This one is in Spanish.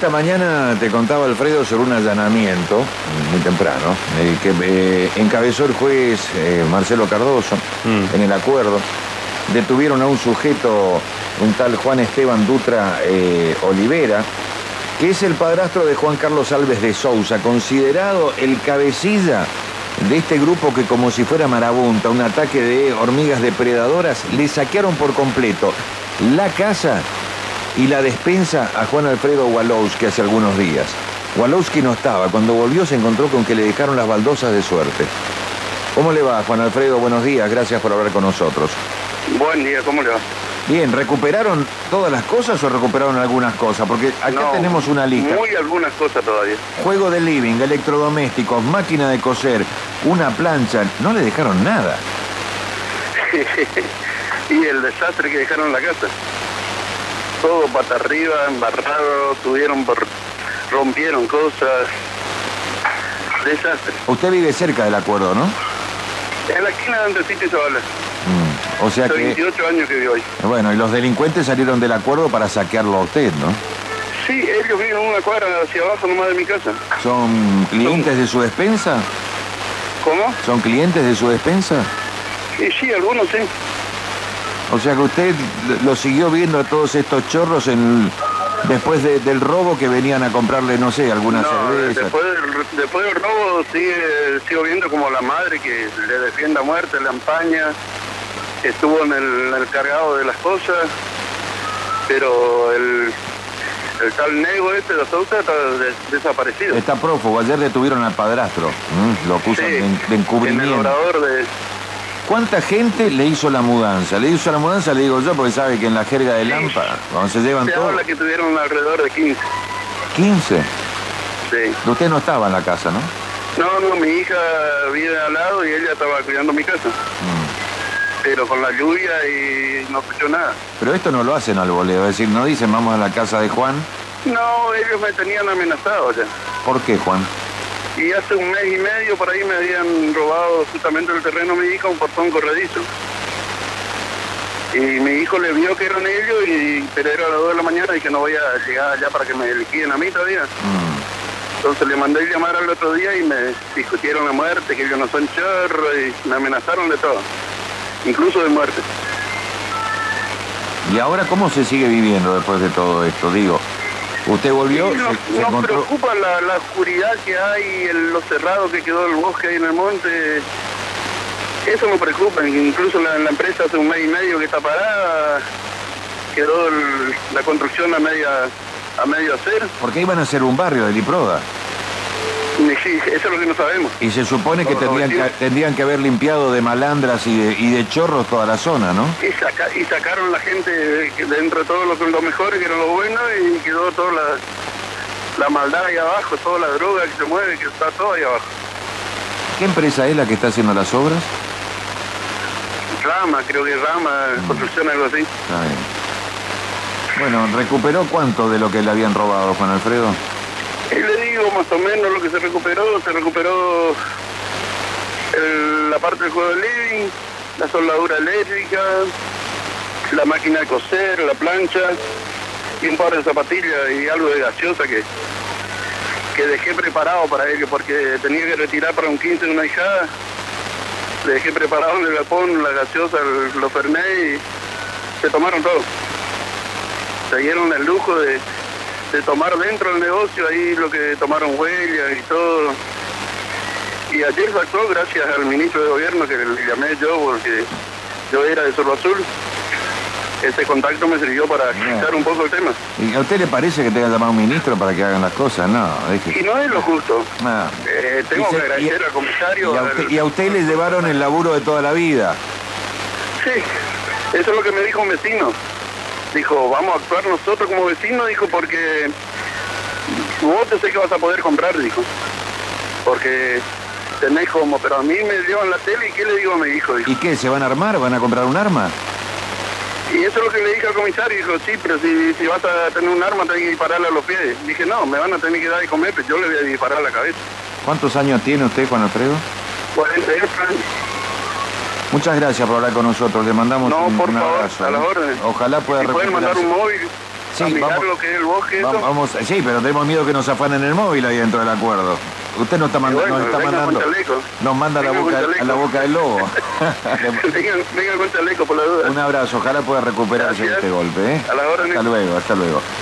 esta mañana te contaba Alfredo sobre un allanamiento, muy temprano, que encabezó el juez Marcelo Cardoso en el acuerdo. Detuvieron a un sujeto, un tal Juan Esteban Dutra Olivera, que es el padrastro de Juan Carlos Alves de Sousa, considerado el cabecilla de este grupo que, como si fuera marabunta, un ataque de hormigas depredadoras, le saquearon por completo la casa y la despensa a Juan Alfredo Walowski hace algunos días. Walowski no estaba. Cuando volvió se encontró con que le dejaron las baldosas de suerte. ¿Cómo le va, Juan Alfredo? Buenos días, gracias por hablar con nosotros. Buen día, ¿cómo le va? Bien, ¿recuperaron todas las cosas o recuperaron algunas cosas? Porque acá tenemos una lista. Muy algunas cosas todavía. Juego de living, electrodomésticos, máquina de coser, una plancha. No le dejaron nada. Y el desastre que dejaron en la casa. Todo pata arriba, embarrado, rompieron cosas. Desastre. Usted vive cerca del acuerdo, ¿no? En la esquina de Andresito y Zavala. O sea que... 28 años que vivo ahí. Bueno, y los delincuentes salieron del acuerdo para saquearlo a usted, ¿no? Sí, ellos viven una cuadra hacia abajo nomás de mi casa. ¿Son clientes de su despensa? ¿Cómo? ¿Son clientes de su despensa? Sí, algunos sí. O sea que usted lo siguió viendo a todos estos chorros después del robo, que venían a comprarle, no sé, alguna cerveza. Después del robo sigo viendo como la madre que le defiende a muerte, la empaña, estuvo en el cargado de las cosas, pero el tal Nego de Sousa está desaparecido. Está prófugo. Ayer detuvieron al padrastro. Lo acusan de encubrimiento. En el obrador de... ¿Cuánta gente le hizo la mudanza? Le hizo la mudanza, le digo yo, porque sabe que en la jerga de Lampa, cuando se llevan todo... Se habla que tuvieron alrededor de 15. ¿15? Sí. Usted no estaba en la casa, ¿no? No, mi hija vive al lado y ella estaba cuidando mi casa. Pero con la lluvia y no escuchó nada. Pero esto no lo hacen al voleo, es decir, no dicen vamos a la casa de Juan. No, ellos me tenían amenazado ya. ¿Por qué, Juan? Y hace un mes y medio por ahí me habían robado justamente el terreno de mi hija, un portón corredizo. Y mi hijo le vio que eran ellos, pero era a las 2 de la mañana y que no voy a llegar allá para que me liquiden a mí todavía. Entonces le mandé llamar al otro día y me discutieron la muerte, que ellos no son chorros, y me amenazaron de todo, incluso de muerte. ¿Y ahora cómo se sigue viviendo después de todo esto? Digo, usted volvió... Sí, nos preocupa la oscuridad que hay, lo cerrado que quedó el bosque ahí en el monte. Eso me preocupa. Incluso la empresa hace un mes y medio que está parada, quedó la construcción a medio hacer. Porque iban a hacer un barrio de Liproda. Sí, eso es lo que no sabemos. Y se supone que tendrían que haber limpiado de malandras y de chorros toda la zona, ¿no? Y sacaron la gente dentro de todo lo mejor, que era lo bueno, y quedó toda la maldad ahí abajo, toda la droga que se mueve, que está todo ahí abajo. ¿Qué empresa es la que está haciendo las obras? Rama, creo que Rama, construcción, algo así. Está bien. Bueno, ¿recuperó cuánto de lo que le habían robado, Juan Alfredo? Le digo más o menos lo que se recuperó la parte del juego de living, la soldadura eléctrica, la máquina de coser, la plancha y un par de zapatillas y algo de gaseosa que dejé preparado para ellos porque tenía que retirar para un 15 de una hijada. Le dejé preparado en el galpón la gaseosa, los fernet, y se tomaron todo. Se dieron el lujo de tomar dentro del negocio, ahí lo que tomaron huellas y todo. Y ayer actuó gracias al ministro de gobierno que le llamé yo, porque yo era de Cerro Azul. Ese contacto me sirvió para quitar un poco el tema. ¿Y a usted le parece que tenga que llamar a un ministro para que hagan las cosas? No, y no es lo justo. Tengo que agradecer al comisario. Y a usted le llevaron el laburo de toda la vida. Sí, eso es lo que me dijo un vecino. Dijo, vamos a actuar nosotros como vecinos, dijo, porque vos te sé que vas a poder comprar, dijo. Porque tenés como, pero a mí me llevan la tele y ¿qué le digo a mi hijo? Dijo. ¿Y qué? ¿Se van a armar? ¿Van a comprar un arma? Y eso es lo que le dije al comisario, dijo, sí, pero si vas a tener un arma tenés que dispararle a los pies. Dije, no, me van a tener que dar de comer, pero yo le voy a disparar a la cabeza. ¿Cuántos años tiene usted, Juan Alfredo? 48 años. Muchas gracias por hablar con nosotros, le mandamos un favor, abrazo. A las órdenes. Ojalá pueda si pueden mandar un móvil. Sí, a mirar vamos, lo que es el bosque. vamos, sí, pero tenemos miedo que nos afanen el móvil ahí dentro del acuerdo. Usted nos está, Bueno, nos está mandando, nos manda a la boca del lobo. Venga con chaleco por la duda. Un abrazo, ojalá pueda recuperarse de este golpe. A la hora, hasta luego.